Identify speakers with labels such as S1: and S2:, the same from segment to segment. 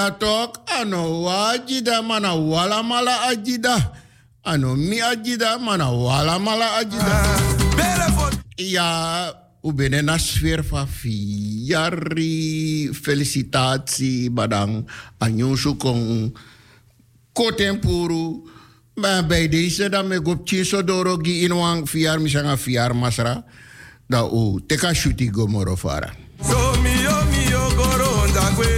S1: ja toch, ano wajida mana wala mala ajida. Ano mi ajida mana wala mala ajida. Ja, u benen na sfeer van fiari felicitatie badang anyusu kong kotempuru. Maar bij deze dan me gop chiso doro gi inwang fiar misanga fiar masra. Da u teka shuti gomoro fara.
S2: So mio goro ndagwe.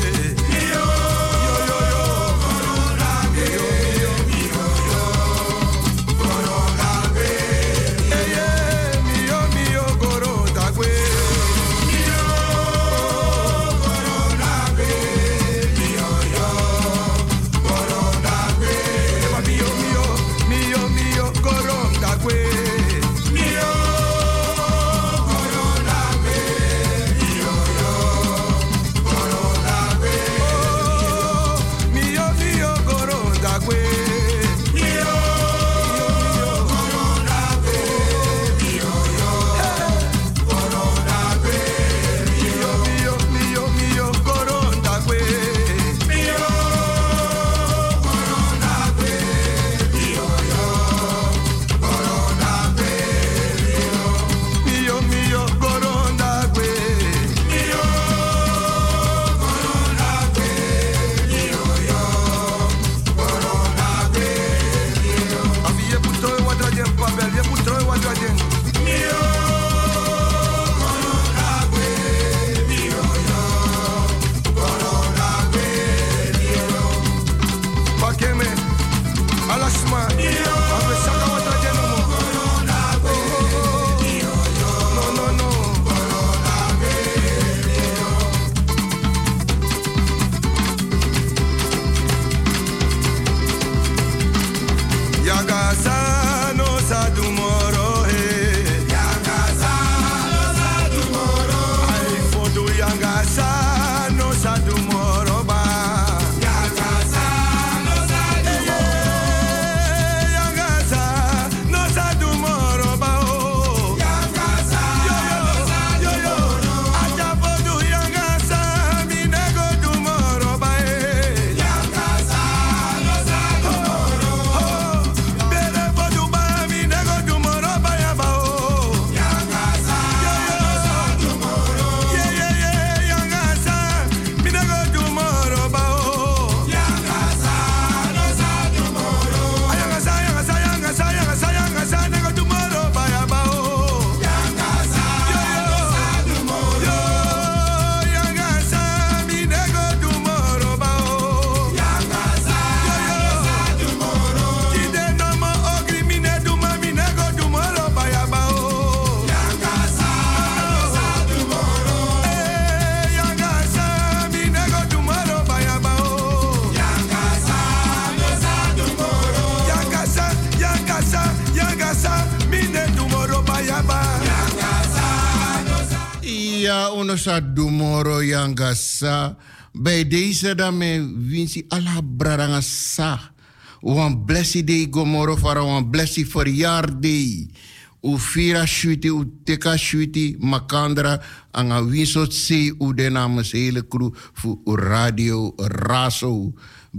S1: Sa dumoro yangasa bij deze dan me winsi ala braranga sa wan blessi day gomoro fara wan blessi verjaardag u fira shuti u teka shuti makandra anga winsot se u de namens hele crew fu radio raso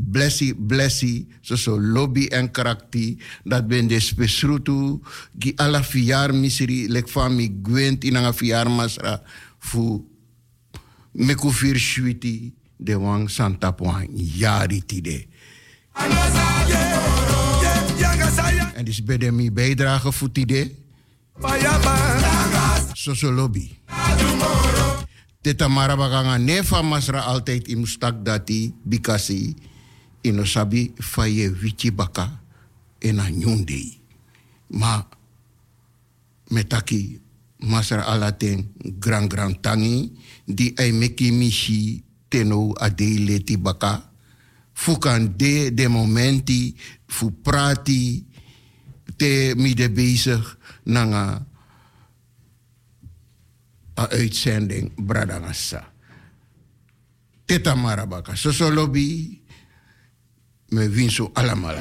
S1: blessi so lobby en karakti dat ben de spesrutu gi ala fiar misiri lek fami gwent in anga fiar masra fu mekufir shuiti de wang santa poang yari tide. En dus bij mi bijdrage voor tide. Soso lobby. Teta marabaganga nefa masra altijd in mustak dati bikasi inosabi faye wichi baka ena nyundi. Ma metaki masra alaten grand tangi di ay meki mishi teno ade leti baka fukan de momenti fu prati te mi de bezig nanga a uitzending bradangasa teta marabaka so lobby me vinso alamala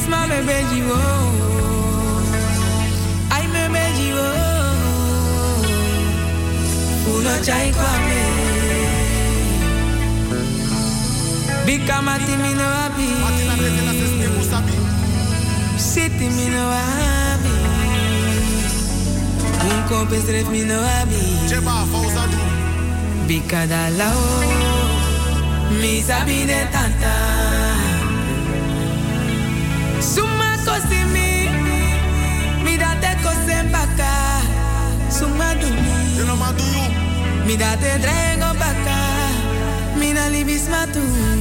S3: Bisma me beji wo. Ai me beji wo. Uno chai kwa me. Bika mati mi no abi. Siti mi no abi. Un compesret mi no abi. Bika da lao. Mi sabi de tanta. Suma kosi mi da te kosen baka. Suma du mi, mi da te drengo baka. Mi na libis matu.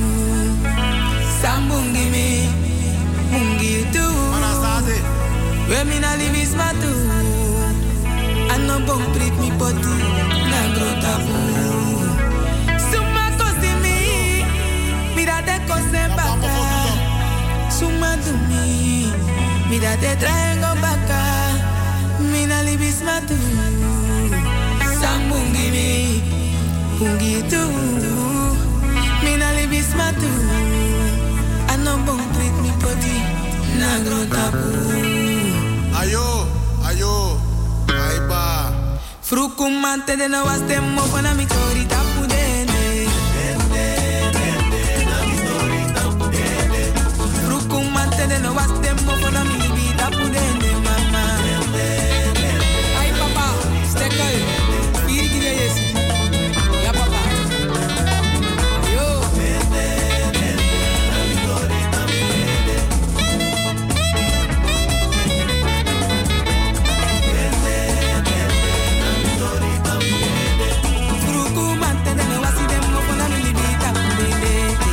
S3: Sambungi mi, mungi tu. We mi na libis matu. Ano bong prit mi poti na grota bu. Suma kosi mi da te kosen baka. Suma du mi da te traigo baka. Mi na libis matu. Sambungi mi, pungi tu. Mi na libis matu. Ano bong treat mi poti na grota bu.
S2: Ayo, aiba.
S3: Frukumante de no was temmo na mi tori tapu dene. Frukumante de no was temmo na mi libi tapu dene mama. Ay papa, stekel. Iri kide yes. Ya papa. Yo. Frukumante de no was temmo na mi libi tapu dene.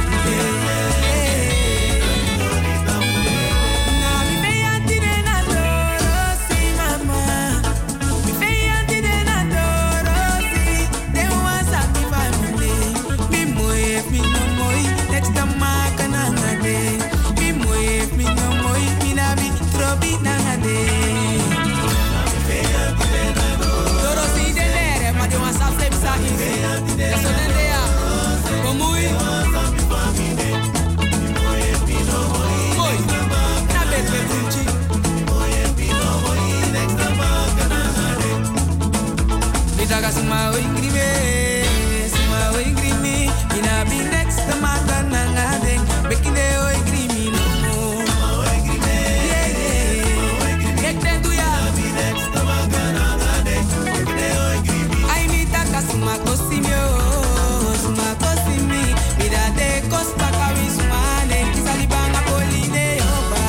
S3: Suma o ingrimi, ina be next to my banana ding. Bekinde o ingrimi no more. Yeah. Get them to ya. Be next to my banana ding. Bekinde o ingrimi. I need taka suma kosimio, suma kosimi. Mida de costa kawi sumane, kisali banga poline oba.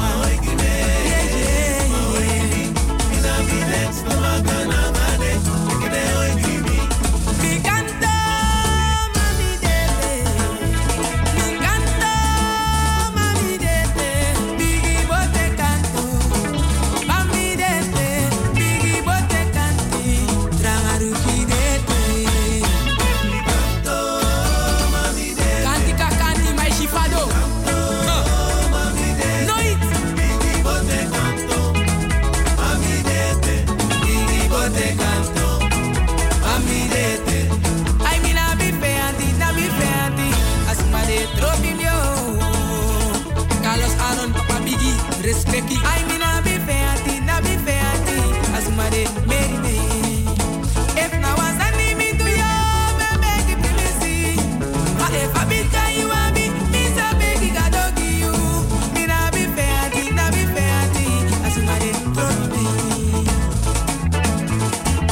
S3: Yeah. Ina be next to my banana ding. Bekinde o ingrimi. Respecti, I mean, I be feati, as my day, made me. If now was a name to you, me beg you, please. But if I be you, I be, means I beg you, I don't give you. Me na be feati, as my day, drop me.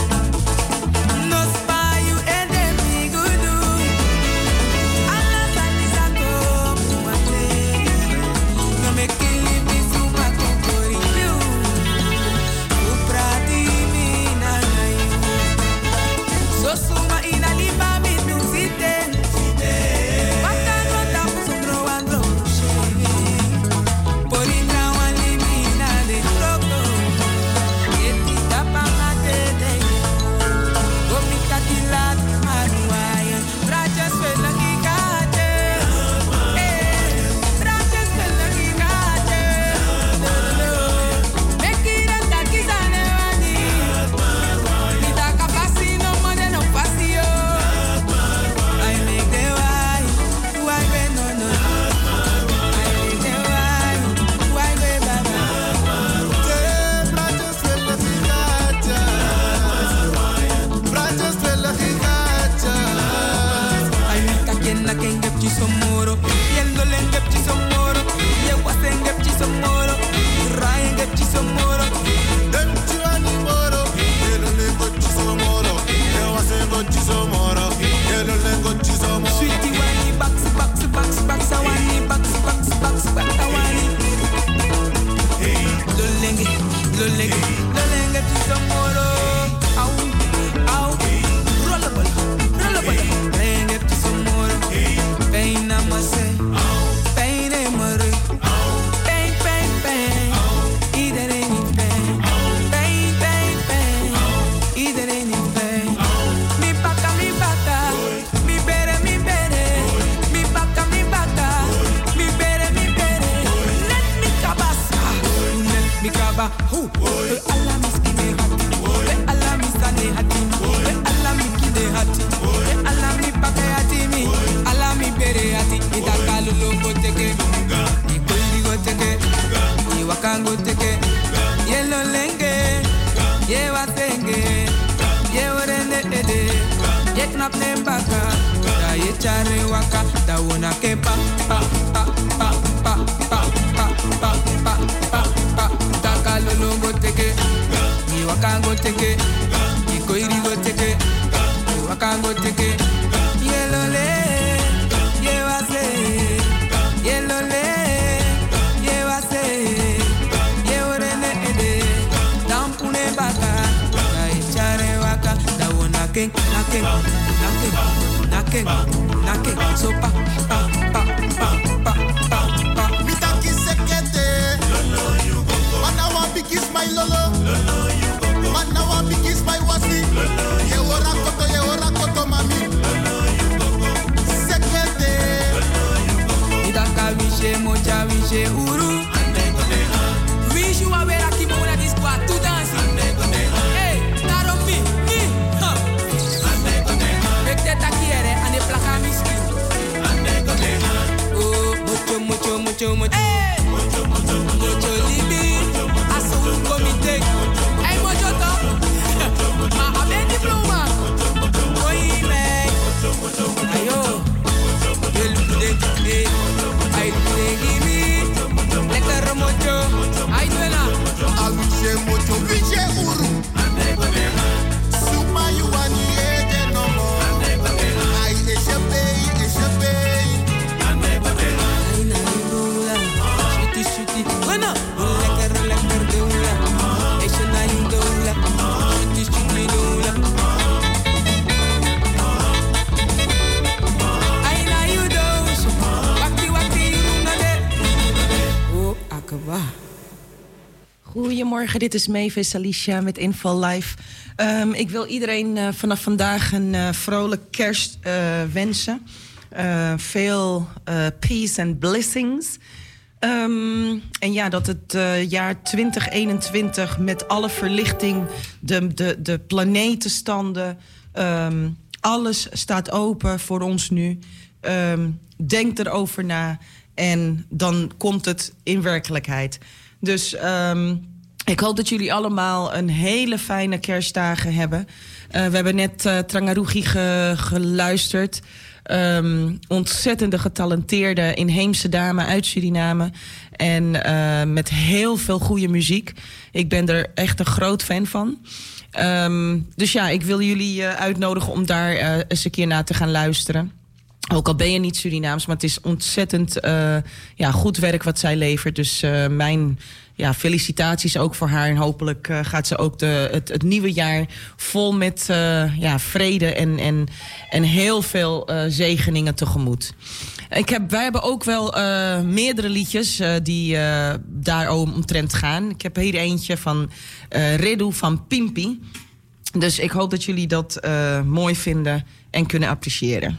S3: ye wasenge, ye orende ede, ye knap nem baka, da ye chare waka, da wona ke pa pa pa pa pa pa pa pa pa pa pa, da kalolo go teke, ye waka go teke, ye koiri go teke, ye waka go teke, ye lole, ye wase, ye lole. Knocking, so pa pa pa pa pa pa pa.
S2: Mi taki sekete, lolo you go go. Man now want big kiss my lolo, lolo you go go. Man now want big kiss my wasi, lolo ye ora koto mami, lolo you go go. Sekete, lolo you go go.
S3: Mi taka wishe moja wishe uru, ande go de ha. Wish you a vera kimona this kwa to dance, ande go de ha. Hey, naro mi, ha. Ande go de ha. Bekte takiere. Mucho, hey! Mucho libi, aso un comité. Hey, mucho to. Ma aben diploma. Oíme. Ayo. El pude, ay pude gibi. Lekker mucho. Ay duela.
S2: Awiche mucho, wiche uru. Suma you ani ete no mo. Ay eshape.
S3: Bueno, lekker doula. Is je naar je doula? Het is je doula. Ay na you doos. Wakti runade. Oh, akaba.
S4: Goedemorgen, dit is Mavis Alicia met Info Live. Ik wil iedereen vanaf vandaag een vrolijk kerst wensen. Veel peace and blessings. En ja, dat het jaar 2021 met alle verlichting, de planetenstanden, alles staat open voor ons nu. Denk erover na en dan komt het in werkelijkheid. Dus ik hoop dat jullie allemaal een hele fijne kerstdagen hebben. We hebben net Trangarugi geluisterd. Ontzettende getalenteerde inheemse dame uit Suriname. En met heel veel goede muziek. Ik ben er echt een groot fan van. Dus ja, ik wil jullie uitnodigen om daar eens een keer naar te gaan luisteren. Ook al ben je niet Surinaams, maar het is ontzettend goed werk wat zij levert. Dus mijn felicitaties ook voor haar. En hopelijk gaat ze ook het nieuwe jaar vol met vrede en heel veel zegeningen tegemoet. Wij hebben ook wel meerdere liedjes die daar omtrent gaan. Ik heb hier eentje van Redu van Pimpi. Dus ik hoop dat jullie dat mooi vinden en kunnen appreciëren.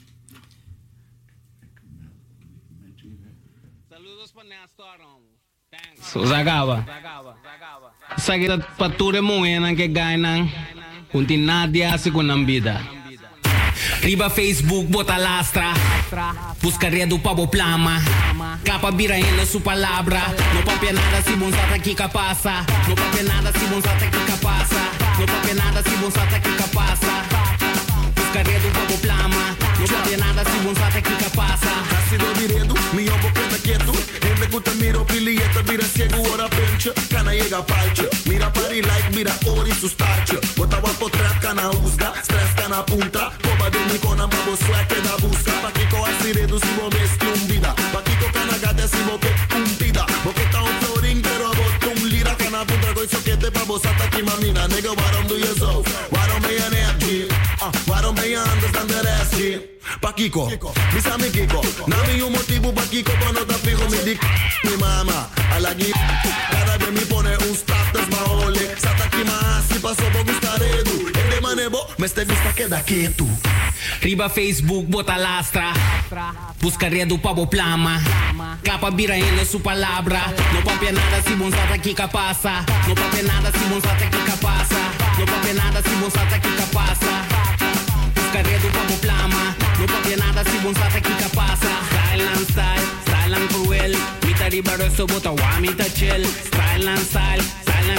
S5: So Zagawa. Sagita pature moenan que ganham. Kunti Nadia se kunambida. Riba Facebook bota lastra. Busca redo pa plama. Capa bira en su palabra. No papia nada si bonsata que capasa. No papia nada si bonsata que capasa. No papia nada si bonsata que capasa. Busca redo pa plama. No papia nada si bonsata que capasa.
S2: Sido viredo, mi obo queda quieto. En kuta miro pilieta, mira ciego, ora pencha. Cana llega palcha. Mira pari like, mira ori su starcha. Bota wapo trap, cana usga. Stress, cana punta. Coba de mi cona, babo swag, da busca. Paquico asiredo, si bo mesclumbida. Paquico cana gata, si bo pe umpida. Boqueta un florin, pero bot un lira. Cana punta, coi soquete, babo sata, ki mamina. Nigga, why don't do you so? Why don't be an FG? Why don't be understand the rest, G? Paquico, misa mi Kiko. Nami un motivo pa' Kiko, pa' no te fijo mi dick. Mi mama, a la guía. Cada vez me pone un status maole. Sata ki maasi, paso por gustar edu. El de manebo, me este gusta queda quieto.
S5: Riba Facebook bota lastra. Busca redo pa' plama. Capa bira en su palabra. No papia nada si bonsata que capasa. No papia nada si bonsata que capasa. No papia nada si bonsata que capasa. Busca redo pa' plama. No papia nada si bonsata que capasa. Style and cruel. Mita riba resto bota wa mita chill. Style and cruel.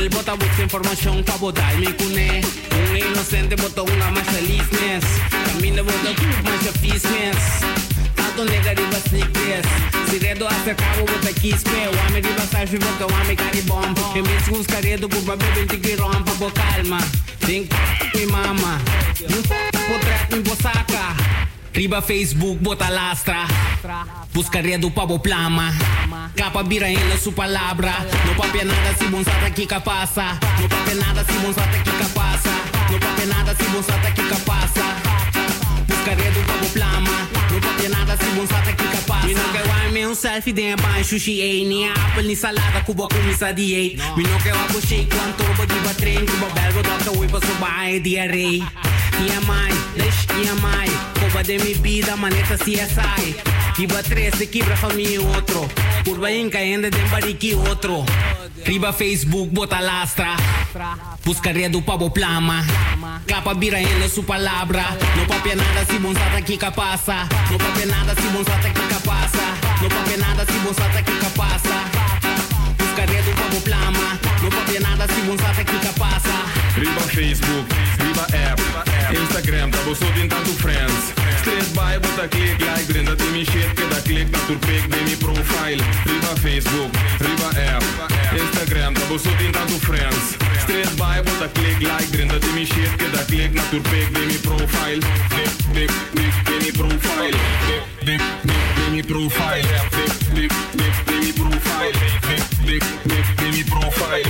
S5: Él bota busca información pa' botar mi cuné. Un inocente bota una más feliz. Camina bota más feliz. Tanto nega riba sneakers. Si redo hasta cabo bota quispe. Wame riba selfie boca wame caribom. E mesmo os caredo por baber 20 quirom pa' bo calma. Think mi mama. Potret mi bosaca. Riba Facebook bota lastra. Buscaria do pabo plama. Capa bira en su palabra. No papia nada si bonsata que capasa. No papia nada si bonsata que capasa. No papia nada si bonsata que capasa. Buscaria do pabo plama. No papia nada si bonsata que capasa. Me não quer wine me um selfie de baixo sushi ei. Ni apple ni salada cuba comisa diet. Me não quer wine shake one turbo diva train. Cuba belgo doka wipa subai diarrhea. EMI, deixa EMI. Coba de mi vida, maneta CSI. Kiba 13, quebra família outro. Curva inca, ainda de bariki outro. Riba Facebook, bota lastra. Buscaria do pabo plama. Capa bira ainda su palavra. No papia nada si bonsata que capasa. No papia nada si bonsata que capasa. No papia nada si bonsata que capasa. Buscaria do pabo plama. No papia nada si bonsata que capasa.
S6: Riba Facebook, riba app. Instagram, tá você tem tanto friends. Straight by, bota click, like, brenda tem mi shit, que dá click na turpek de mi profile. Riba Facebook, riba app. Instagram, tá você tem tanto friends. Straight by, bota click, like, brenda tem mi shit, que dá click na turpek de mi profile. Click de mi profile. Click de mi profile. Click de mi profile. Click de mi profile.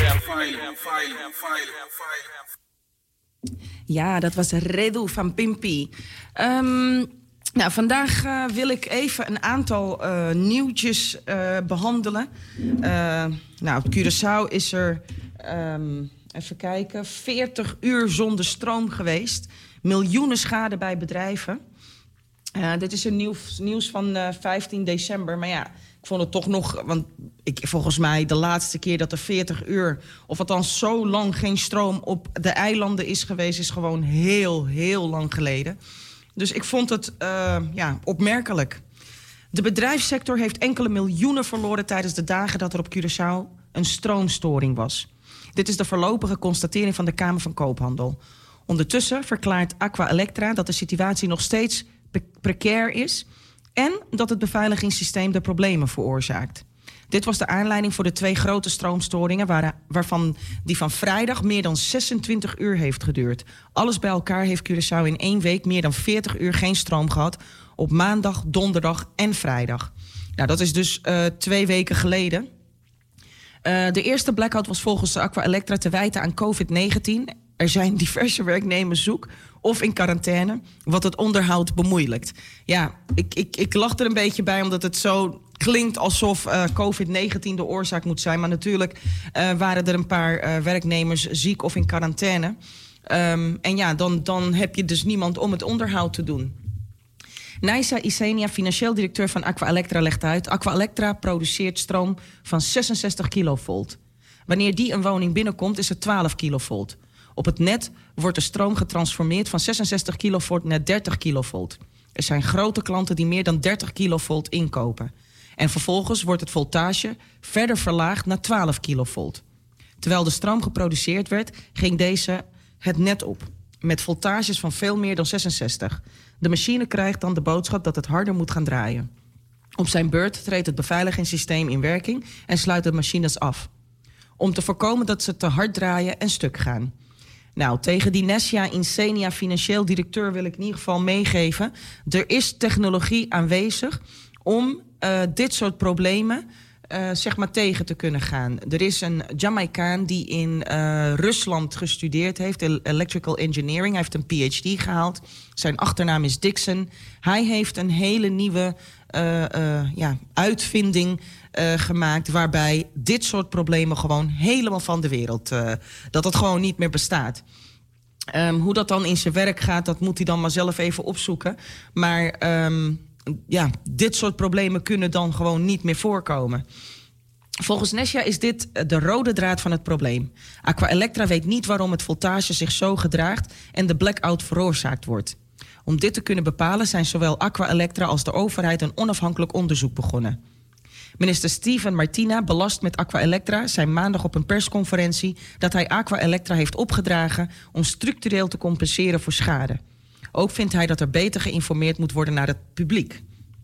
S4: Ja, dat was Redu van Pimpy. Nou, vandaag wil ik even een aantal nieuwtjes behandelen. Nou, op Curaçao is er, even kijken, 40 uur zonder stroom geweest. Miljoenen schade bij bedrijven. Dit is een nieuws van 15 december, maar ja... Ik vond het toch nog, want volgens mij de laatste keer dat er 40 uur... of althans zo lang geen stroom op de eilanden is geweest... is gewoon heel, heel lang geleden. Dus ik vond het opmerkelijk. De bedrijfssector heeft enkele miljoenen verloren... tijdens de dagen dat er op Curaçao een stroomstoring was. Dit is de voorlopige constatering van de Kamer van Koophandel. Ondertussen verklaart Aqua Electra dat de situatie nog steeds precair is... en dat het beveiligingssysteem de problemen veroorzaakt. Dit was de aanleiding voor de 2 grote stroomstoringen... waarvan die van vrijdag meer dan 26 uur heeft geduurd. Alles bij elkaar heeft Curaçao in 1 week meer dan 40 uur geen stroom gehad... op maandag, donderdag en vrijdag. Nou, dat is dus 2 weken geleden. De eerste blackout was volgens de Aqua Electra te wijten aan COVID-19... Er zijn diverse werknemers zoek of in quarantaine, wat het onderhoud bemoeilijkt. Ja, ik lach er een beetje bij, omdat het zo klinkt alsof COVID-19 de oorzaak moet zijn. Maar natuurlijk waren er een paar werknemers ziek of in quarantaine. En ja, dan heb je dus niemand om het onderhoud te doen. Naisa Isenia, financieel directeur van Aqua Electra, legt uit... Aqua Electra produceert stroom van 66 kilovolt. Wanneer die een woning binnenkomt, is het 12 kilovolt. Op het net wordt de stroom getransformeerd van 66 kilovolt naar 30 kilovolt. Er zijn grote klanten die meer dan 30 kilovolt inkopen. En vervolgens wordt het voltage verder verlaagd naar 12 kilovolt. Terwijl de stroom geproduceerd werd, ging deze het net op. Met voltages van veel meer dan 66. De machine krijgt dan de boodschap dat het harder moet gaan draaien. Op zijn beurt treedt het beveiligingssysteem in werking en sluit de machines af. Om te voorkomen dat ze te hard draaien en stuk gaan. Nou, tegen die Nesja Insenia, financieel directeur, wil ik in ieder geval meegeven... er is technologie aanwezig om dit soort problemen zeg maar tegen te kunnen gaan. Er is een Jamaicaan die in Rusland gestudeerd heeft, electrical engineering. Hij heeft een PhD gehaald. Zijn achternaam is Dixon. Hij heeft een hele nieuwe uitvinding gemaakt, waarbij dit soort problemen gewoon helemaal van de wereld... dat het gewoon niet meer bestaat. Hoe dat dan in zijn werk gaat, dat moet hij dan maar zelf even opzoeken. Maar dit soort problemen kunnen dan gewoon niet meer voorkomen. Volgens Nesja is dit de rode draad van het probleem. Aqua Electra weet niet waarom het voltage zich zo gedraagt en de blackout veroorzaakt wordt. Om dit te kunnen bepalen zijn zowel Aqua Electra als de overheid een onafhankelijk onderzoek begonnen. Minister Steven Martina, belast met Aqua Electra, zei maandag op een persconferentie dat hij Aqua Electra heeft opgedragen om structureel te compenseren voor schade. Ook vindt hij dat er beter geïnformeerd moet worden naar het publiek.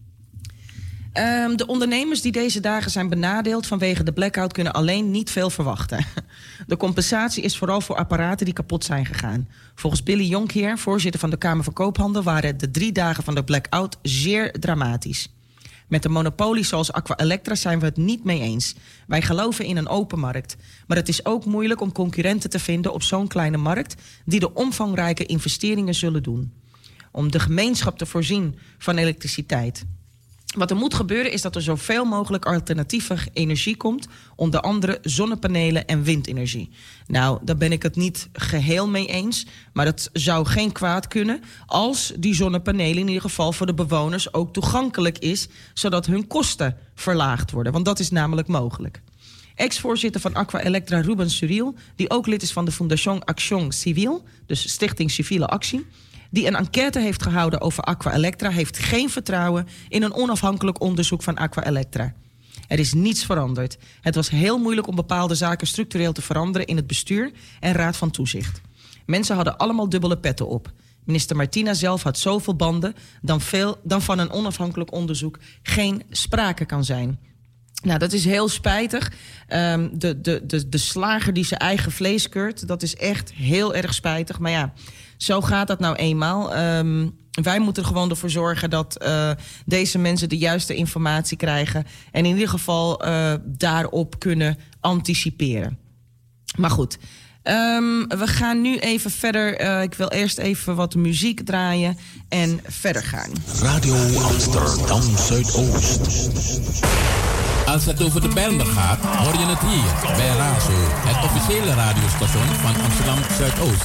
S4: De ondernemers die deze dagen zijn benadeeld vanwege de blackout kunnen alleen niet veel verwachten. De compensatie is vooral voor apparaten die kapot zijn gegaan. Volgens Billy Jonkheer, voorzitter van de Kamer van Koophandel, waren de 3 dagen van de blackout zeer dramatisch. Met een monopolie zoals Aqua Electra zijn we het niet mee eens. Wij geloven in een open markt. Maar het is ook moeilijk om concurrenten te vinden op zo'n kleine markt die de omvangrijke investeringen zullen doen. Om de gemeenschap te voorzien van elektriciteit. Wat er moet gebeuren is dat er zoveel mogelijk alternatieve energie komt, onder andere zonnepanelen en windenergie. Nou, daar ben ik het niet geheel mee eens, maar het zou geen kwaad kunnen als die zonnepanelen in ieder geval voor de bewoners ook toegankelijk is, zodat hun kosten verlaagd worden, want dat is namelijk mogelijk. Ex-voorzitter van Aqua Electra Ruben Suril, die ook lid is van de Fondation Action Civile, dus Stichting Civiele Actie, die een enquête heeft gehouden over Aqua Electra, heeft geen vertrouwen in een onafhankelijk onderzoek van Aqua Electra. Er is niets veranderd. Het was heel moeilijk om bepaalde zaken structureel te veranderen in het bestuur en raad van toezicht. Mensen hadden allemaal dubbele petten op. Minister Martina zelf had zoveel banden dan van een onafhankelijk onderzoek geen sprake kan zijn. Nou, dat is heel spijtig. De slager die zijn eigen vlees keurt, dat is echt heel erg spijtig. Maar ja, zo gaat dat nou eenmaal. Wij moeten er gewoon ervoor zorgen dat deze mensen de juiste informatie krijgen en in ieder geval daarop kunnen anticiperen. Maar goed, we gaan nu even verder. Ik wil eerst even wat muziek draaien en verder gaan.
S7: Radio Amsterdam Zuidoost. Als het over de Bijlmer gaat, hoor je het hier bij Razo, het officiële radiostation van Amsterdam Zuidoost.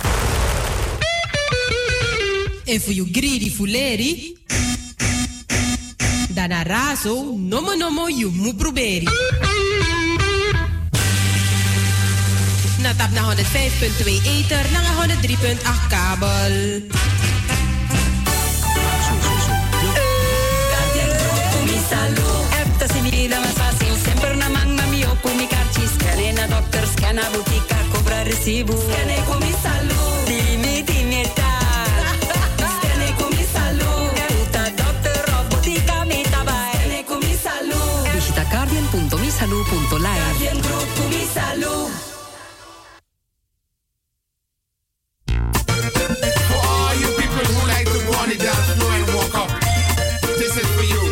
S8: En voor you greedy fuleri, dan Razo, nomo you mu proberi. Na tap na 105.2 ether, na 103.8 kabel. Sempre na manga mi ocumi carci scane na doctor scana boutique cobra recibo scane come salu dimmi ta scane come salu tuta doctor boutique mi tabai scane come salu visita guardian.misalu.live Guardian Group come salu.
S9: For all you people who like to go on the dance floor and walk up, this is for you.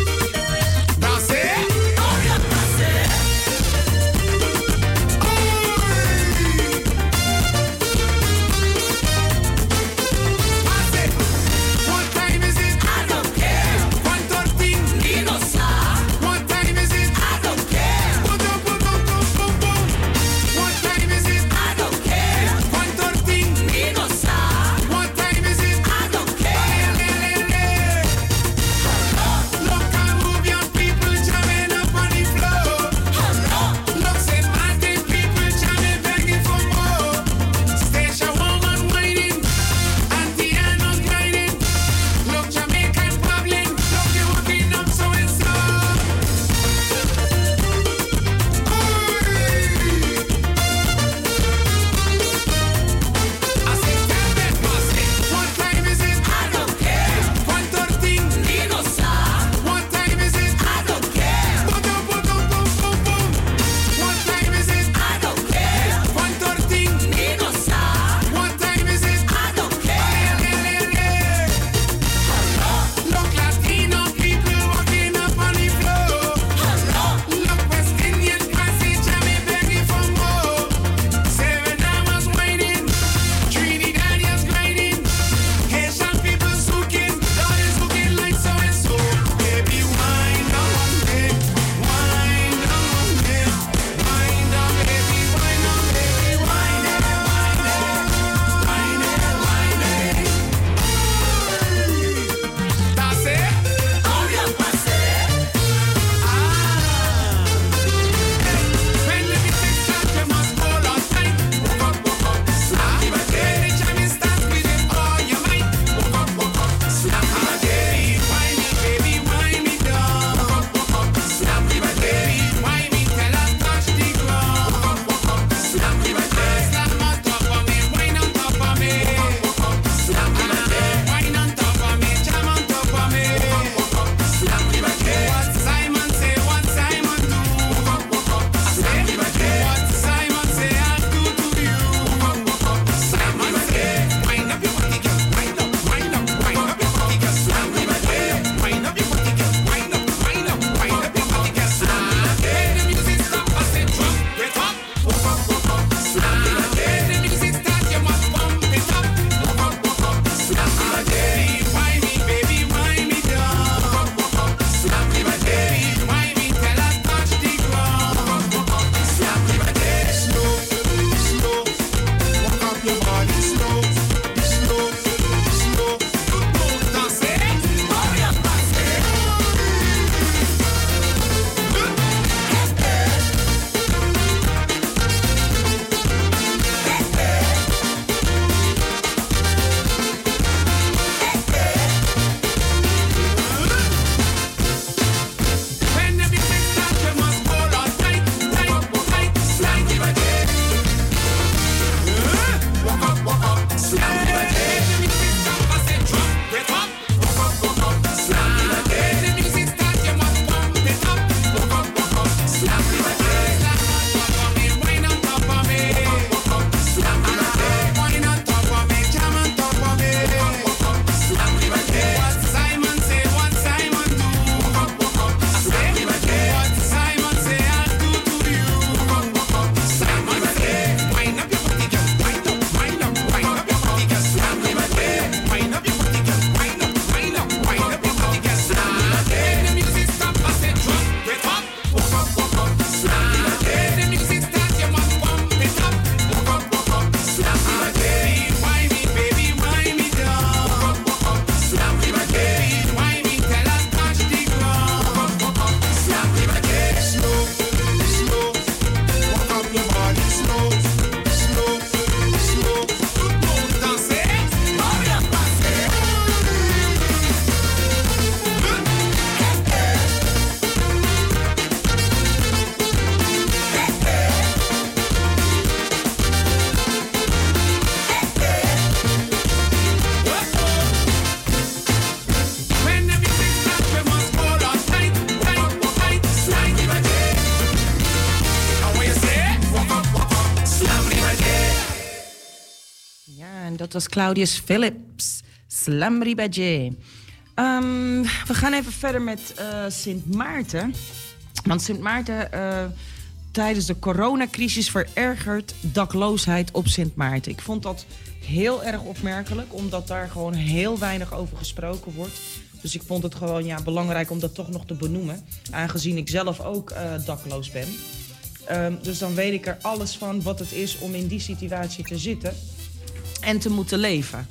S4: was Claudius Phillips. Slamri Badje. We gaan even verder met Sint Maarten. Want Sint Maarten, tijdens de coronacrisis verergert dakloosheid op Sint Maarten. Ik vond dat heel erg opmerkelijk, omdat daar gewoon heel weinig over gesproken wordt. Dus ik vond het gewoon belangrijk om dat toch nog te benoemen. Aangezien ik zelf ook dakloos ben. Dus dan weet ik er alles van wat het is om in die situatie te zitten en te moeten leven.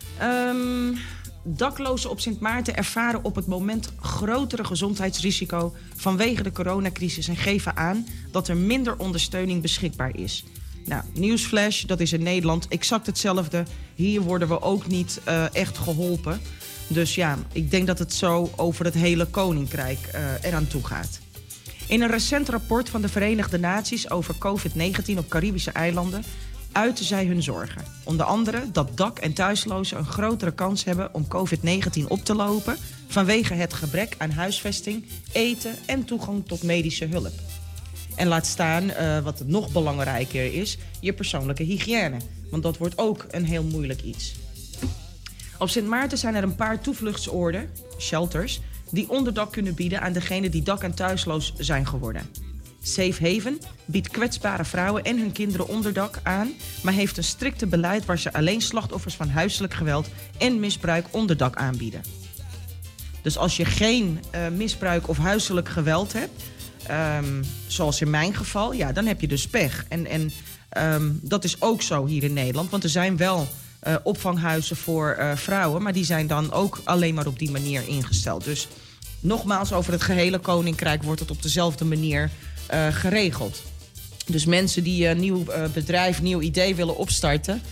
S4: Daklozen op Sint Maarten ervaren op het moment grotere gezondheidsrisico vanwege de coronacrisis en geven aan dat er minder ondersteuning beschikbaar is. Nou, nieuwsflash, dat is in Nederland exact hetzelfde. Hier worden we ook niet echt geholpen. Dus ja, ik denk dat het zo over het hele Koninkrijk eraan toe gaat. In een recent rapport van de Verenigde Naties over COVID-19 op Caribische eilanden uiten zij hun zorgen. Onder andere dat dak- en thuislozen een grotere kans hebben om COVID-19 op te lopen vanwege het gebrek aan huisvesting, eten en toegang tot medische hulp. En laat staan, wat nog belangrijker is, je persoonlijke hygiëne. Want dat wordt ook een heel moeilijk iets. Op Sint Maarten zijn er een paar toevluchtsoorden, shelters, die onderdak kunnen bieden aan degenen die dak- en thuisloos zijn geworden. Safe Haven biedt kwetsbare vrouwen en hun kinderen onderdak aan, maar heeft een strikte beleid waar ze alleen slachtoffers van huiselijk geweld en misbruik onderdak aanbieden. Dus als je geen misbruik of huiselijk geweld hebt, zoals in mijn geval, ja, dan heb je dus pech. En dat is ook zo hier in Nederland, want er zijn wel opvanghuizen voor vrouwen, maar die zijn dan ook alleen maar op die manier ingesteld. Dus nogmaals, over het gehele Koninkrijk wordt het op dezelfde manier geregeld. Dus mensen die een nieuw bedrijf, nieuw idee willen opstarten,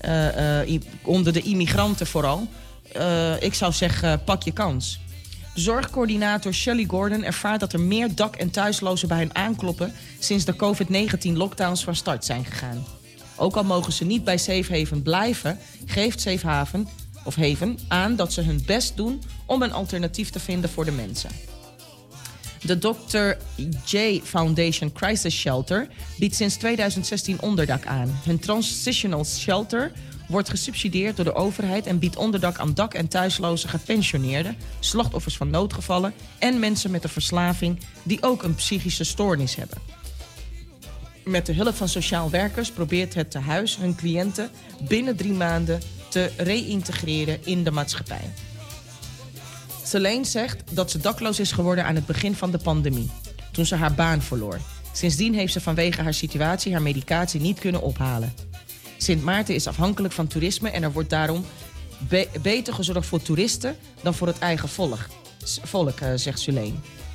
S4: onder de immigranten vooral, ik zou zeggen, pak je kans. Zorgcoördinator Shelley Gordon ervaart dat er meer dak- en thuislozen bij hen aankloppen sinds de COVID-19-lockdowns van start zijn gegaan. Ook al mogen ze niet bij Safe Haven blijven, geeft Safe Haven aan dat ze hun best doen om een alternatief te vinden voor de mensen. De Dr. J. Foundation Crisis Shelter biedt sinds 2016 onderdak aan. Hun Transitional Shelter wordt gesubsidieerd door de overheid en biedt onderdak aan dak- en thuisloze gepensioneerden, slachtoffers van noodgevallen en mensen met een verslaving die ook een psychische stoornis hebben. Met de hulp van sociaal werkers probeert het tehuis hun cliënten binnen 3 maanden te reïntegreren in de maatschappij. Selene zegt dat ze dakloos is geworden aan het begin van de pandemie, toen ze haar baan verloor. Sindsdien heeft ze vanwege haar situatie haar medicatie niet kunnen ophalen. Sint Maarten is afhankelijk van toerisme en er wordt daarom beter gezorgd voor toeristen dan voor het eigen volk, zegt Selene.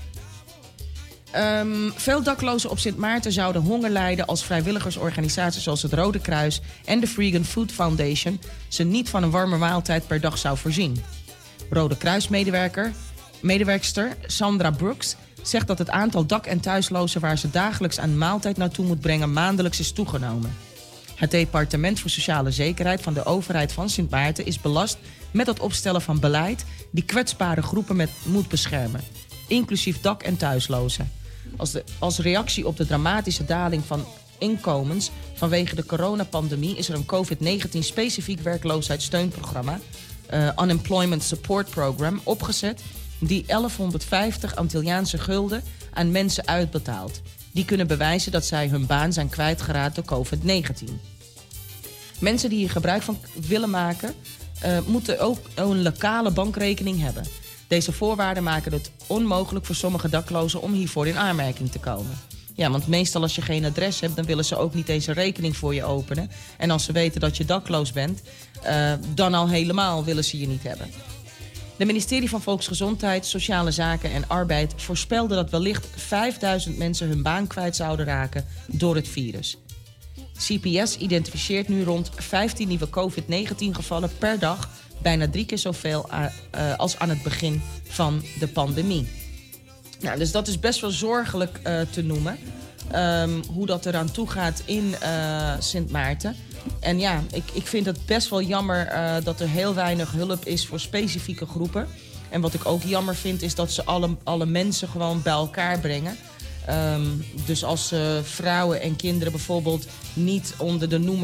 S4: Veel daklozen op Sint Maarten zouden honger lijden als vrijwilligersorganisaties zoals het Rode Kruis en de Freegan Food Foundation ze niet van een warme maaltijd per dag zou voorzien. Rode Kruis-medewerkster Sandra Brooks zegt dat het aantal dak- en thuislozen waar ze dagelijks aan maaltijd naartoe moet brengen maandelijks is toegenomen. Het departement voor sociale zekerheid van de overheid van Sint Maarten is belast met het opstellen van beleid die kwetsbare groepen moet beschermen, inclusief dak- en thuislozen. Als reactie op de dramatische daling van inkomens vanwege de coronapandemie is er een COVID-19 specifiek werkloosheidssteunprogramma, Unemployment Support Program, opgezet die 1150 Antilliaanse gulden aan mensen uitbetaalt. Die kunnen bewijzen dat zij hun baan zijn kwijtgeraakt door COVID-19. Mensen die hier gebruik van willen maken, moeten ook een lokale bankrekening hebben. Deze voorwaarden maken het onmogelijk voor sommige daklozen om hiervoor in aanmerking te komen. Ja, want meestal als je geen adres hebt, dan willen ze ook niet eens een rekening voor je openen. En als ze weten dat je dakloos bent, dan al helemaal willen ze je niet hebben. Het ministerie van Volksgezondheid, Sociale Zaken en Arbeid voorspelde dat wellicht 5000 mensen hun baan kwijt zouden raken door het virus. CPS identificeert nu rond 15 nieuwe COVID-19 gevallen per dag, bijna 3 keer zoveel als aan het begin van de pandemie. Nou, dus dat is best wel zorgelijk te noemen, hoe dat eraan toe gaat in Sint Maarten. En ja, ik vind het best wel jammer dat er heel weinig hulp is voor specifieke groepen. En wat ik ook jammer vind is dat ze alle mensen gewoon bij elkaar brengen. Dus als vrouwen en kinderen bijvoorbeeld niet onder de noemer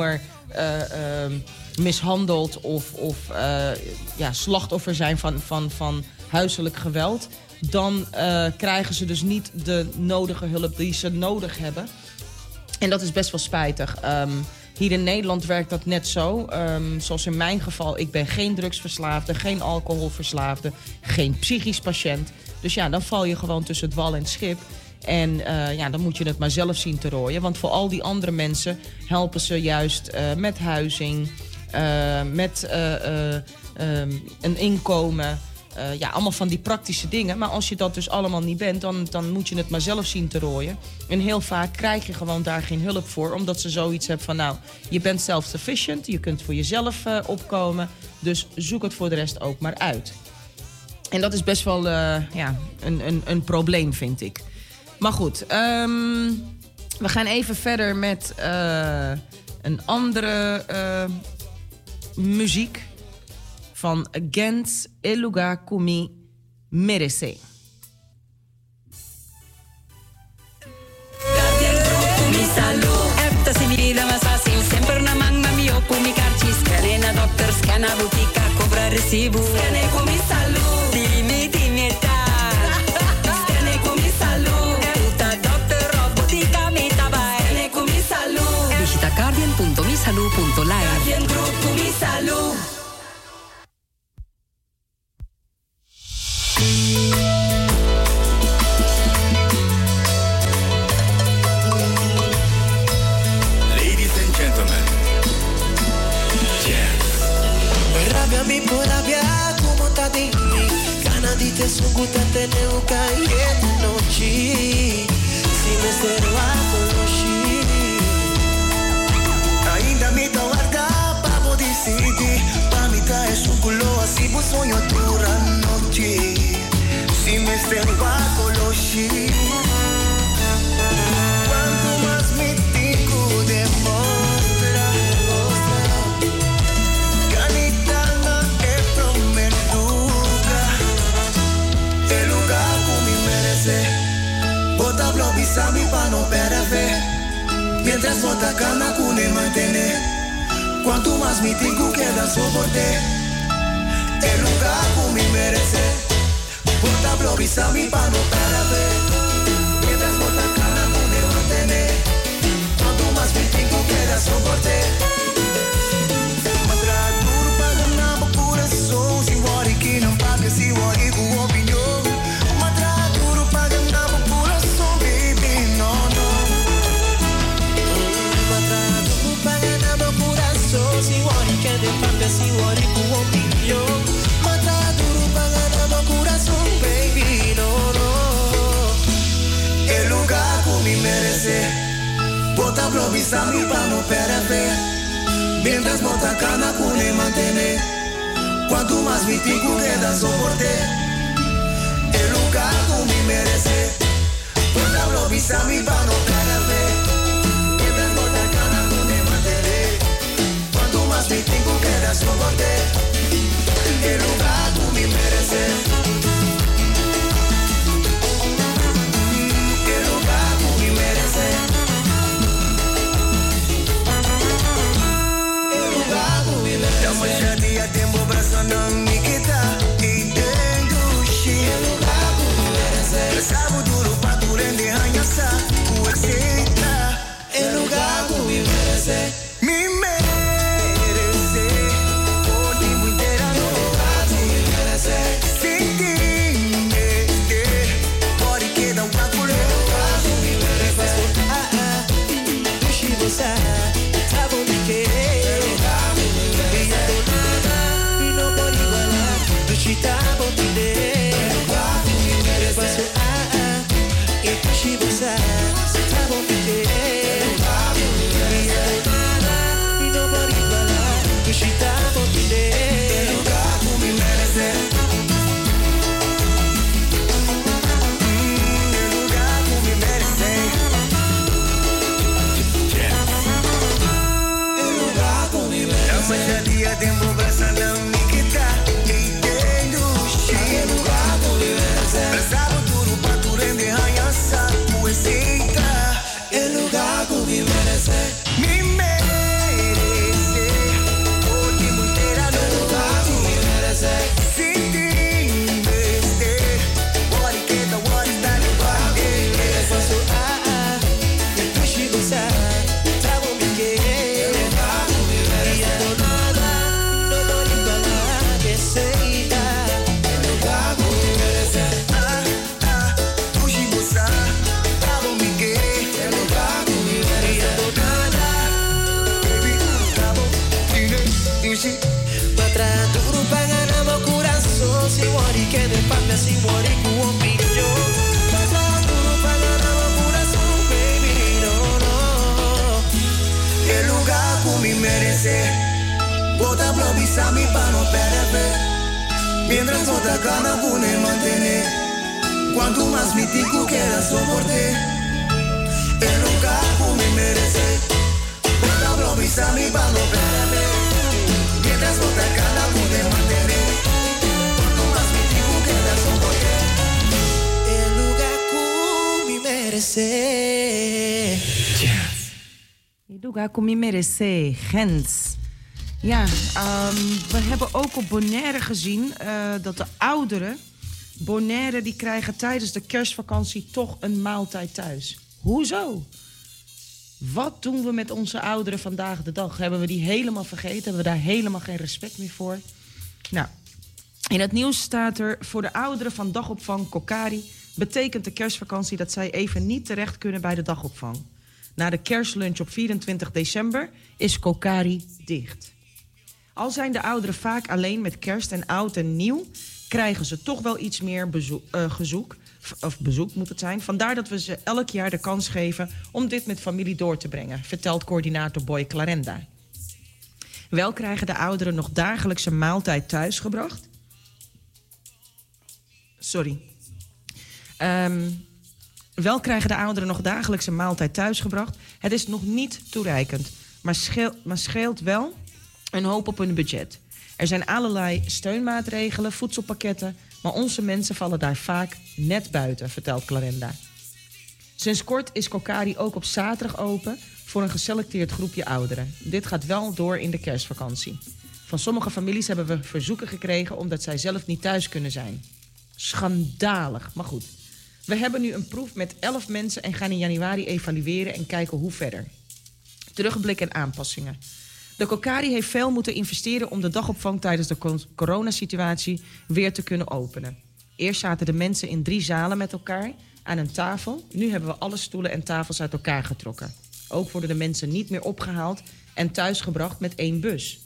S4: mishandeld of slachtoffer zijn van huiselijk geweld, dan krijgen ze dus niet de nodige hulp die ze nodig hebben. En dat is best wel spijtig. Hier in Nederland werkt dat net zo. Zoals in mijn geval, ik ben geen drugsverslaafde, geen alcoholverslaafde, geen psychisch patiënt. Dus ja, dan val je gewoon tussen het wal en het schip. En dan moet je het maar zelf zien te rooien. Want voor al die andere mensen helpen ze juist met huizing, met een inkomen. Allemaal van die praktische dingen. Maar als je dat dus allemaal niet bent, dan moet je het maar zelf zien te rooien. En heel vaak krijg je gewoon daar geen hulp voor. Omdat ze zoiets hebben van, nou, je bent self-sufficient. Je kunt voor jezelf opkomen. Dus zoek het voor de rest ook maar uit. En dat is best wel een probleem, vind ik. Maar goed, we gaan even verder met een andere muziek. Van Gens El Lugar Kumi Merece.
S8: Sempre na manga mi ocumi carci scalena doctor scana butica cobra recibo scane come salu dimmi ta scane come salu puta doctor butica mi tabai scane come salu visita guardian.misalu.live Guardian Group Kumi Salu.
S10: Mi porabia como tadini Gana di te suguta te ne ukaye nochi Si me stero a conosci
S2: Ainda me dá guarda pra poder decidir Pra me dar es un culo así vos sonho dura noche Si me stero a conosci Quanto mais me tengo demostra Bota blobisami pa no perder Mientras bota cana cune mantener Cuanto más me tengo queda soporte El lugar que me merece Bota blobisami pa no perder Mientras bota cana cune mantener Cuanto más me tengo queda soporte Matra duro pa ganar meu coração Se worry que não paga se worry com opinião
S10: de paga si worry com opinião Mata duro pagando meu coração, baby, no.
S2: El lugar que me merece Bota blobisami pa no perder Mientras bota cana cune mantener Cuanto más me tengo queda soporte El lugar que me merece Bota blobisami pa no perder Mientras bota cana cune mantener Cuanto más me tengo queda soporte El lugar que me merece El lugar que me merece El lugar que me merece Da manchadinha tempo braço não me quita E dentro el lugar que me merece Sabe duro pa tu rende hanhasa O excita El lugar que me merece Me merece Por ti muito inteira no lugar que me merece Sem ti Pode quedar bagulho El lugar que me merece
S10: Dushi você sabe onde que El lugar que me merece E não pode igualar Matra duro pagana mo corazón. Si muori que de papia, si muori con un piño. Matra duro pagana mo corazón, baby, no, no. El lugar con mi merece. Bota provisa mi pa no perder. Mientras bota cama pune mantener. Cuanto más mi tico queda soporte. El lugar con mi merece. Bota provisa mi pa no perder. Mientras bota cama pune mantener. Cuanto más mi tico queda soporte. El lugar con mi merece.
S4: El lugar con mi merece. Gens. Ja, we hebben ook op Bonaire gezien dat de ouderen... Bonaire die krijgen tijdens de kerstvakantie toch een maaltijd thuis. Hoezo? Wat doen we met onze ouderen vandaag de dag? Hebben we die helemaal vergeten? Hebben we daar helemaal geen respect meer voor? Nou, in het nieuws staat er... voor de ouderen van dagopvang Kokari... betekent de kerstvakantie dat zij even niet terecht kunnen bij de dagopvang. Na de kerstlunch op 24 december is Kokari dicht. Al zijn de ouderen vaak alleen met kerst en oud en nieuw... krijgen ze toch wel iets meer bezoek moet het zijn. Vandaar dat we ze elk jaar de kans geven om dit met familie door te brengen... vertelt coördinator Boy Clarenda. Wel krijgen de ouderen nog dagelijks een maaltijd thuisgebracht. Wel krijgen de ouderen nog dagelijks een maaltijd thuisgebracht. Het is nog niet toereikend, maar scheelt wel een hoop op hun budget. Er zijn allerlei steunmaatregelen, voedselpakketten... maar onze mensen vallen daar vaak net buiten, vertelt Clarenda. Sinds kort is Kokari ook op zaterdag open... voor een geselecteerd groepje ouderen. Dit gaat wel door in de kerstvakantie. Van sommige families hebben we verzoeken gekregen... omdat zij zelf niet thuis kunnen zijn. Schandalig, maar goed. We hebben nu een proef met 11 mensen... en gaan in januari evalueren en kijken hoe verder. Terugblik en aanpassingen. De Kokari heeft veel moeten investeren om de dagopvang tijdens de coronasituatie weer te kunnen openen. Eerst zaten de mensen in 3 zalen met elkaar aan een tafel. Nu hebben we alle stoelen en tafels uit elkaar getrokken. Ook worden de mensen niet meer opgehaald en thuisgebracht met 1 bus.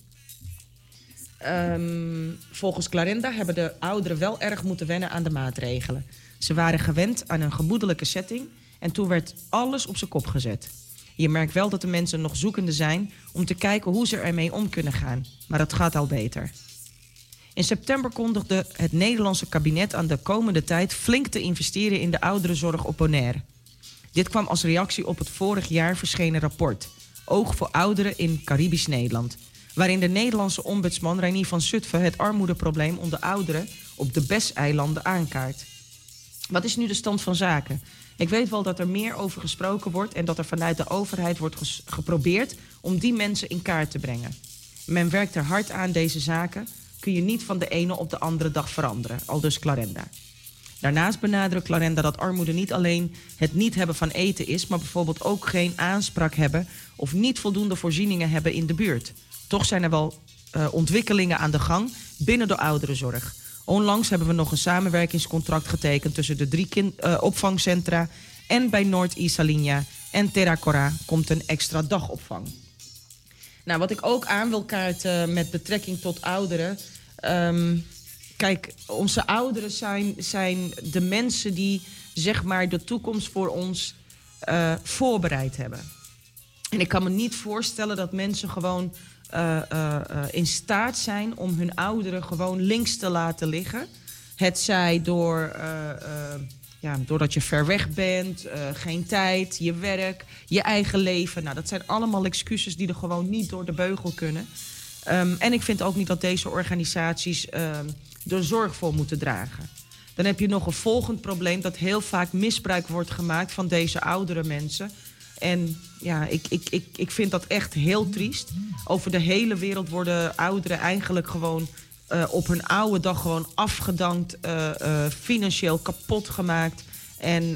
S4: Volgens Clarenda hebben de ouderen wel erg moeten wennen aan de maatregelen. Ze waren gewend aan een gemoedelijke setting en toen werd alles op zijn kop gezet. Je merkt wel dat de mensen nog zoekende zijn om te kijken hoe ze ermee om kunnen gaan. Maar het gaat al beter. In september kondigde het Nederlandse kabinet aan de komende tijd flink te investeren in de ouderenzorg op Bonaire. Dit kwam als reactie op het vorig jaar verschenen rapport Oog voor ouderen in Caribisch Nederland, waarin de Nederlandse ombudsman Reinier van Zutphen het armoedeprobleem onder ouderen op de BES-eilanden aankaart. Wat is nu de stand van zaken? Ik weet wel dat er meer over gesproken wordt en dat er vanuit de overheid wordt geprobeerd om die mensen in kaart te brengen. Men werkt er hard aan deze zaken, kun je niet van de ene op de andere dag veranderen, aldus Clarenda. Daarnaast benadrukt Clarenda dat armoede niet alleen het niet hebben van eten is, maar bijvoorbeeld ook geen aanspraak hebben of niet voldoende voorzieningen hebben in de buurt. Toch zijn er wel ontwikkelingen aan de gang binnen de ouderenzorg. Onlangs hebben we nog een samenwerkingscontract getekend tussen de 3 opvangcentra en bij Noord-Isalinha en Terra Cora komt een extra dagopvang. Nou, wat ik ook aan wil kaarten met betrekking tot ouderen. Kijk, onze ouderen zijn de mensen die zeg maar de toekomst voor ons voorbereid hebben. En ik kan me niet voorstellen dat mensen gewoon in staat zijn om hun ouderen gewoon links te laten liggen. Hetzij doordat je ver weg bent, geen tijd, je werk, je eigen leven. Nou, dat zijn allemaal excuses die er gewoon niet door de beugel kunnen. En ik vind ook niet dat deze organisaties er zorg voor moeten dragen. Dan heb je nog een volgend probleem dat heel vaak misbruik wordt gemaakt van deze oudere mensen. En ja, ik vind dat echt heel triest. Over de hele wereld worden ouderen eigenlijk gewoon op hun oude dag gewoon afgedankt, financieel kapot gemaakt. En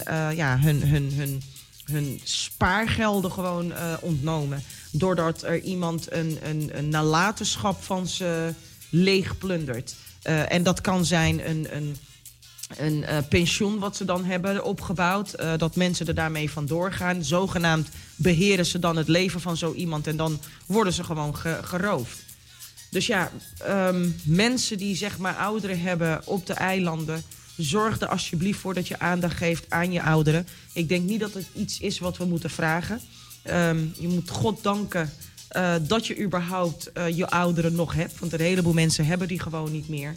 S4: hun spaargelden gewoon ontnomen. Doordat er iemand een nalatenschap van ze leeg plundert. En dat kan zijn een pensioen wat ze dan hebben opgebouwd. Dat mensen er daarmee vandoor gaan. Zogenaamd beheren ze dan het leven van zo iemand. En dan worden ze gewoon geroofd. Dus ja, mensen die zeg maar ouderen hebben op de eilanden, zorg er alsjeblieft voor dat je aandacht geeft aan je ouderen. Ik denk niet dat het iets is wat we moeten vragen. Je moet God danken dat je überhaupt je ouderen nog hebt. Want een heleboel mensen hebben die gewoon niet meer.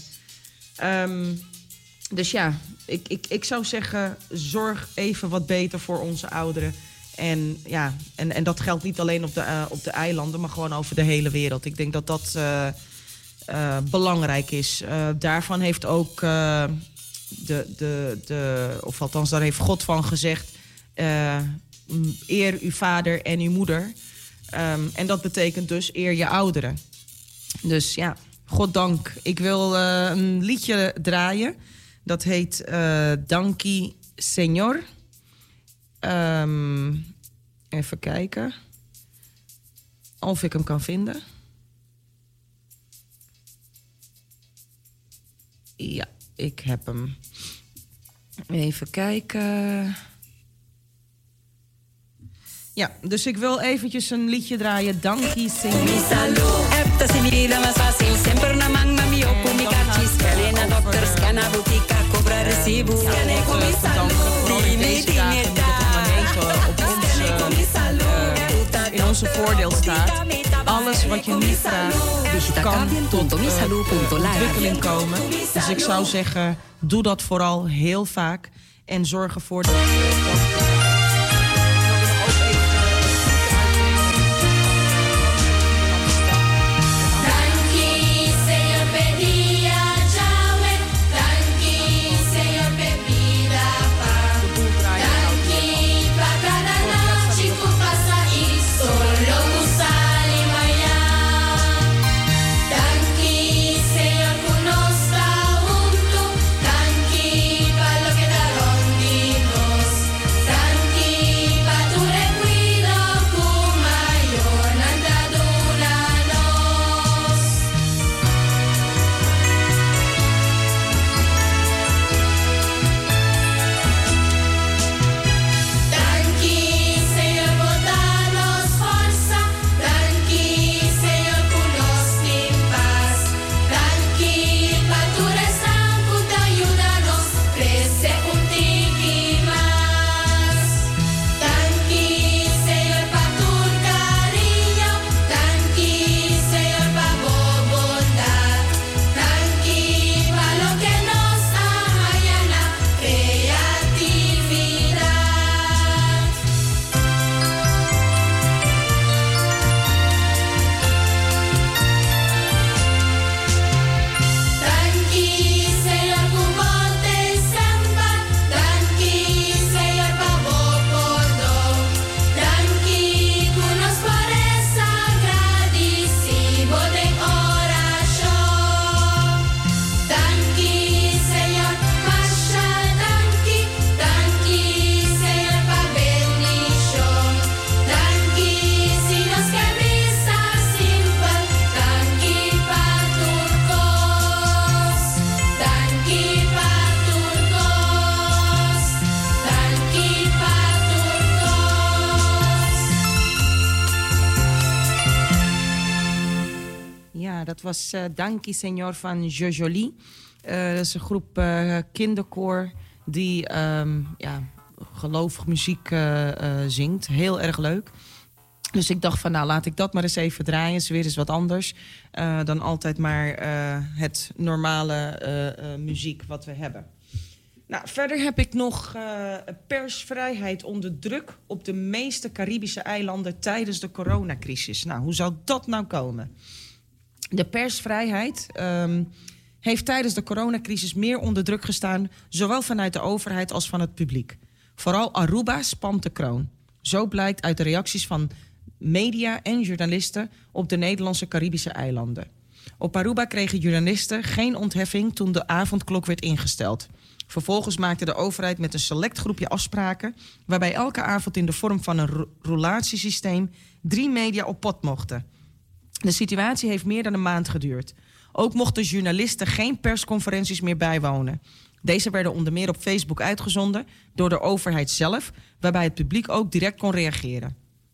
S4: Dus ja, ik zou zeggen, zorg even wat beter voor onze ouderen. En ja, en dat geldt niet alleen op de eilanden, maar gewoon over de hele wereld. Ik denk dat dat belangrijk is. Daarvan heeft ook of althans, daar heeft God van gezegd, eer uw vader en uw moeder. En dat betekent dus eer je ouderen. Dus ja, goddank. Ik wil een liedje draaien. Dat heet Dankie Señor. Even kijken of ik hem kan vinden. Ja, ik heb hem. Even kijken. Ja, dus ik wil eventjes een liedje draaien. Dankie, Señor. In onze voordeel staat. Alles wat je niet vraagt, kan tot ontwikkeling komen. Dus ik zou zeggen, doe dat vooral heel vaak. En zorg ervoor dat Dat was Dankie Señor van Jojoli. Dat is een groep kinderkoor die gelovig muziek zingt. Heel erg leuk. Dus ik dacht van, nou, laat ik dat maar eens even draaien. Het is weer eens wat anders dan altijd maar het normale muziek wat we hebben. Nou, verder heb ik nog persvrijheid onder druk op de meeste Caribische eilanden tijdens de coronacrisis. Nou, hoe zou dat nou komen? De persvrijheid heeft tijdens de coronacrisis meer onder druk gestaan, zowel vanuit de overheid als van het publiek. Vooral Aruba spant de kroon. Zo blijkt uit de reacties van media en journalisten op de Nederlandse Caribische eilanden. Op Aruba kregen journalisten geen ontheffing toen de avondklok werd ingesteld. Vervolgens maakte de overheid met een select groepje afspraken, waarbij elke avond in de vorm van een roulatiesysteem 3 media op pot mochten. De situatie heeft meer dan een maand geduurd. Ook mochten journalisten geen persconferenties meer bijwonen. Deze werden onder meer op Facebook uitgezonden door de overheid zelf, waarbij het publiek ook direct kon reageren.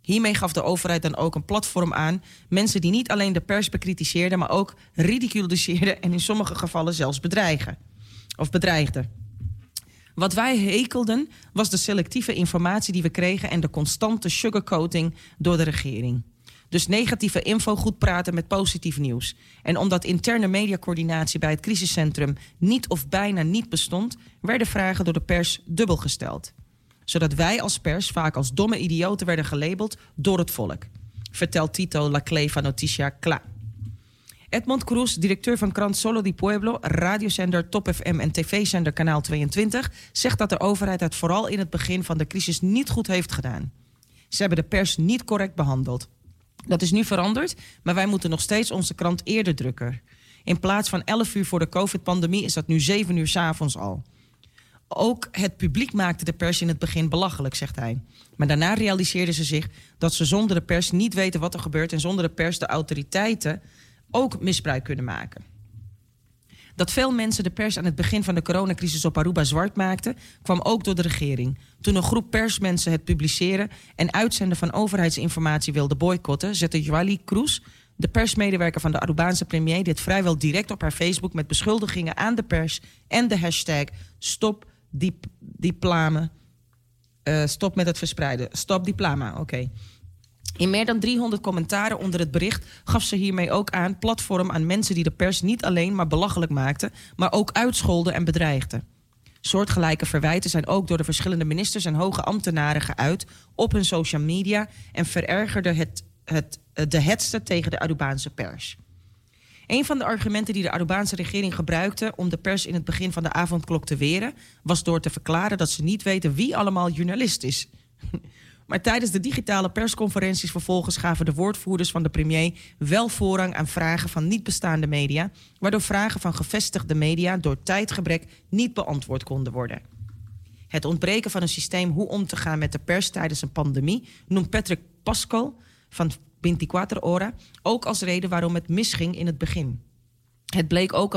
S4: Hiermee gaf de overheid dan ook een platform aan mensen die niet alleen de pers bekritiseerden, maar ook ridiculiseerden en in sommige gevallen zelfs bedreigden. Wat wij hekelden was de selectieve informatie die we kregen en de constante sugarcoating door de regering. Dus negatieve info goed praten met positief nieuws. En omdat interne mediacoördinatie bij het crisiscentrum niet of bijna niet bestond, werden vragen door de pers dubbel gesteld. Zodat wij als pers vaak als domme idioten werden gelabeld door het volk. Vertelt Tito Laclé van Noticia Cla. Edmond Cruz, directeur van krant Solo di Pueblo, radiozender Top FM en tv-zender Kanaal 22... zegt dat de overheid het vooral in het begin van de crisis niet goed heeft gedaan. Ze hebben de pers niet correct behandeld. Dat is nu veranderd, maar wij moeten nog steeds onze krant eerder drukken. In plaats van 11 uur voor de COVID-pandemie is dat nu 7 uur 's avonds al. Ook het publiek maakte de pers in het begin belachelijk, zegt hij. Maar daarna realiseerden ze zich dat ze zonder de pers niet weten wat er gebeurt en zonder de pers de autoriteiten ook misbruik kunnen maken. Dat veel mensen de pers aan het begin van de coronacrisis op Aruba zwart maakten, kwam ook door de regering. Toen een groep persmensen het publiceren en uitzenden van overheidsinformatie wilde boycotten, zette Joali Cruz, de persmedewerker van de Arubaanse premier, dit vrijwel direct op haar Facebook met beschuldigingen aan de pers en de hashtag Stop met het verspreiden. Stop diploma, oké. In meer dan 300 commentaren onder het bericht gaf ze hiermee ook aan platform aan mensen die de pers niet alleen maar belachelijk maakten, maar ook uitscholden en bedreigden. Soortgelijke verwijten zijn ook door de verschillende ministers en hoge ambtenaren geuit op hun social media en verergerde de hetste tegen de Arubaanse pers. Een van de argumenten die de Arubaanse regering gebruikte om de pers in het begin van de avondklok te weren, was door te verklaren dat ze niet weten wie allemaal journalist is. Maar tijdens de digitale persconferenties vervolgens gaven de woordvoerders van de premier wel voorrang aan vragen van niet bestaande media, waardoor vragen van gevestigde media door tijdgebrek niet beantwoord konden worden. Het ontbreken van een systeem hoe om te gaan met de pers tijdens een pandemie noemt Patrick Pascal van 24 Hora ook als reden waarom het misging in het begin. Het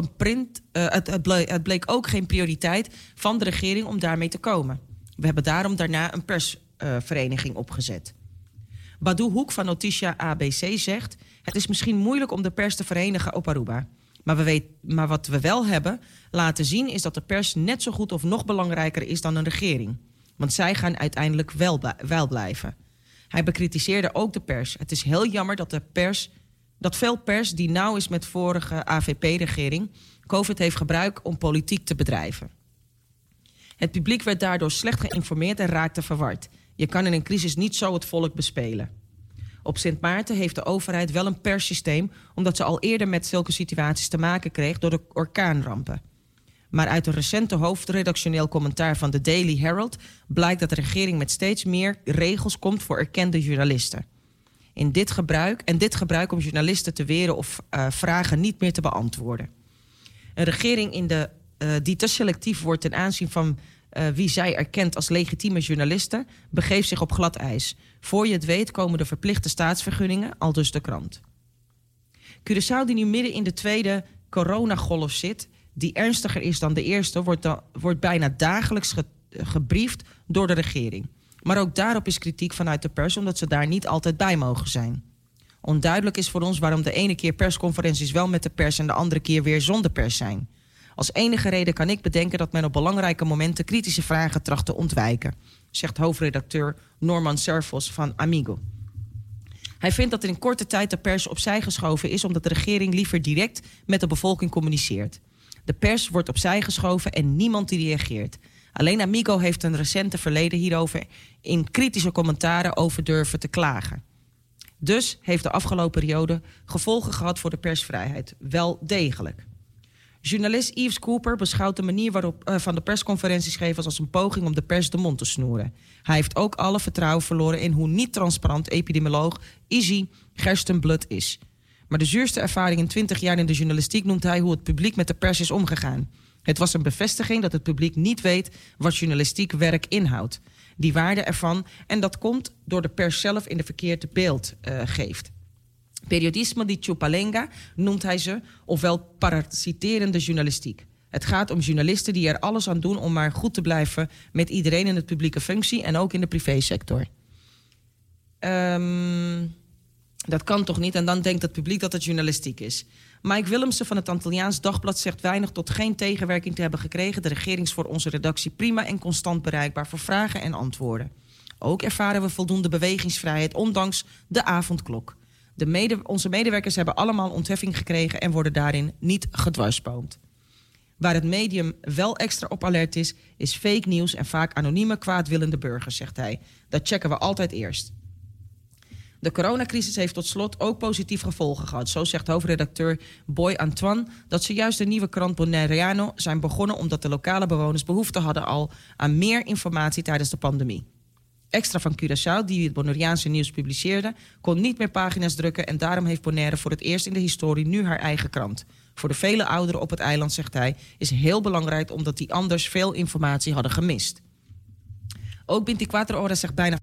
S4: bleek ook geen prioriteit van de regering om daarmee te komen. We hebben daarom daarna een persvereniging opgezet. Badou Hoek van Noticia ABC zegt: het is misschien moeilijk om de pers te verenigen op Aruba. Maar wat we wel hebben laten zien is dat de pers net zo goed of nog belangrijker is dan een regering. Want zij gaan uiteindelijk wel blijven. Hij bekritiseerde ook de pers. Het is heel jammer dat veel pers die nauw is met vorige AVP-regering COVID heeft gebruikt om politiek te bedrijven. Het publiek werd daardoor slecht geïnformeerd en raakte verward. Je kan in een crisis niet zo het volk bespelen. Op Sint Maarten heeft de overheid wel een perssysteem, omdat ze al eerder met zulke situaties te maken kreeg door de orkaanrampen. Maar uit een recente hoofdredactioneel commentaar van de Daily Herald blijkt dat de regering met steeds meer regels komt voor erkende journalisten. Dit gebruik om journalisten te weren of vragen niet meer te beantwoorden. Een regering die te selectief wordt ten aanzien van wie zij erkent als legitieme journalisten, begeeft zich op glad ijs. Voor je het weet komen de verplichte staatsvergunningen, aldus de krant. Curaçao, die nu midden in de tweede coronagolf zit, die ernstiger is dan de eerste, wordt bijna dagelijks gebriefd door de regering. Maar ook daarop is kritiek vanuit de pers, omdat ze daar niet altijd bij mogen zijn. Onduidelijk is voor ons waarom de ene keer persconferenties wel met de pers en de andere keer weer zonder pers zijn. Als enige reden kan ik bedenken dat men op belangrijke momenten kritische vragen tracht te ontwijken, zegt hoofdredacteur Norman Servos van Amigo. Hij vindt dat er in korte tijd de pers opzij geschoven is, omdat de regering liever direct met de bevolking communiceert. De pers wordt opzij geschoven en niemand die reageert. Alleen Amigo heeft een recente verleden hierover in kritische commentaren over durven te klagen. Dus heeft de afgelopen periode gevolgen gehad voor de persvrijheid. Wel degelijk. Journalist Yves Cooper beschouwt de manier waarop van de persconferentiegevers als een poging om de pers de mond te snoeren. Hij heeft ook alle vertrouwen verloren in hoe niet transparant epidemioloog Izzy Gerstenblut is. Maar de zuurste ervaring in 20 jaar in de journalistiek noemt hij hoe het publiek met de pers is omgegaan. Het was een bevestiging dat het publiek niet weet wat journalistiek werk inhoudt. Die waarde ervan, en dat komt door de pers zelf in de verkeerde beeld geeft. Periodisme di chupalenga noemt hij ze, ofwel parasiterende journalistiek. Het gaat om journalisten die er alles aan doen om maar goed te blijven met iedereen in de publieke functie en ook in de privésector. Dat kan toch niet? En dan denkt het publiek dat het journalistiek is. Mike Willemsen van het Antilliaans Dagblad zegt weinig tot geen tegenwerking te hebben gekregen. De regering is voor onze redactie prima en constant bereikbaar voor vragen en antwoorden. Ook ervaren we voldoende bewegingsvrijheid, ondanks de avondklok. Onze medewerkers hebben allemaal ontheffing gekregen en worden daarin niet gedwarsboomd. Waar het medium wel extra op alert is fake nieuws en vaak anonieme kwaadwillende burgers, zegt hij. Dat checken we altijd eerst. De coronacrisis heeft tot slot ook positief gevolgen gehad. Zo zegt hoofdredacteur Boy Antoine dat ze juist de nieuwe krant Bonaireano zijn begonnen omdat de lokale bewoners behoefte hadden al aan meer informatie tijdens de pandemie. Extra van Curaçao, die het Bonaireaanse nieuws publiceerde, kon niet meer pagina's drukken en daarom heeft Bonaire voor het eerst in de historie nu haar eigen krant. Voor de vele ouderen op het eiland, zegt hij, is heel belangrijk omdat die anders veel informatie hadden gemist. Ook 24 Horas zegt bijna